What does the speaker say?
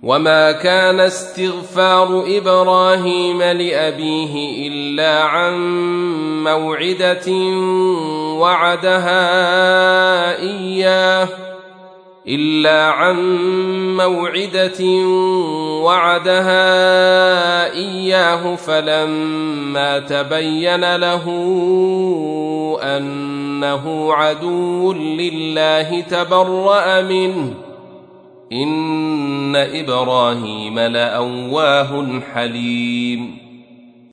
وما كان استغفار إبراهيم لأبيه إلا عن موعدة وعدها إياه فلما تبين له أنه عدو لله تبرأ منه إن إبراهيم لأواه حليم